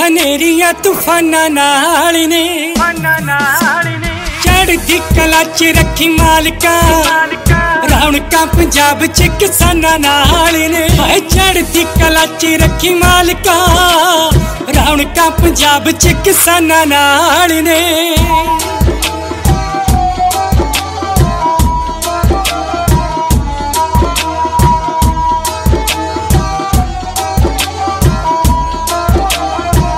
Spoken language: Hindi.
नेरिया तूफाना नाल ने चढ़दी कला च रखी मालिका रौनकां पंजाब च किसाना नाल ने चढ़दी कला च रखी मालिका रौनकां पंजाब च किसाना नाल ने।